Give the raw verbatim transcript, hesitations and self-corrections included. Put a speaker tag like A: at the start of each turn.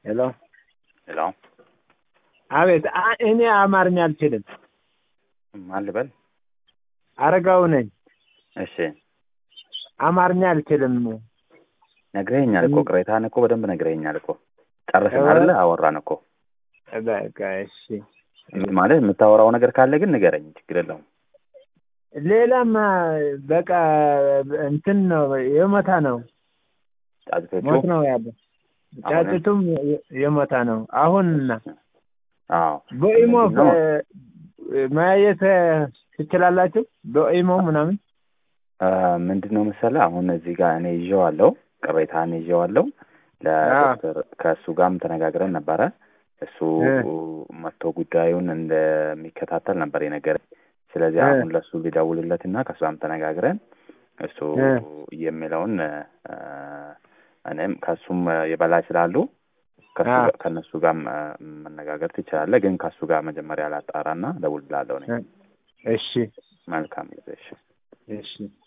A: ሄሎ
B: ሄሎ
A: አቤት። እኔ አማርኛ አልችልም።
B: ማን ልበል?
A: አረጋው ነኝ።
B: እሺ
A: አማርኛ አልችልም።
B: ነግረኸኛል እኮ ቅሬታህን እኮ በደንብ ነግረኸኛል እኮ። ጨረስን አይደለ? አወራን እኮ።
A: በቃ እሺ።
B: ማለት የምታወራው ነገር ካለ ግን ንገረኝ፣ ችግር የለውም።
A: ሌላማ በቃ እንትን ነው የሞታ ነው።
B: ጫጩቶቹ
A: ሞት ነው ያለው። ጫጩቱም የሞታ ነው አሁንና።
B: አዎ
A: በኢሞ ማየት ትችላላችሁ? በኢሞ ምናምን
B: ምንድነው መሰለህ አሁን እዚህ ጋር እኔ ይዤዋለሁ፣ ቅሬታህን ይዤዋለሁ። ለዶክተር ከእሱ ጋርም ተነጋግረን ነበረ። እሱ መጥቶ ጉዳዩን እንደሚከታተል ነበር የነገረኝ። ስለዚህ አሁን ለሱ ሊደውልለትና ከሷም ተነጋግረን እሱ የሚለውን እኔም ከሱም የበላይ ስላሉ ከሱ ከነሱ ጋር መነጋገር ትችላለህ። ግን ከሱ ጋር መጀመሪያ ላጣራና ደውልላለሁ ነኝ።
A: እሺ
B: መልካም ጊዜ። እሺ
A: እሺ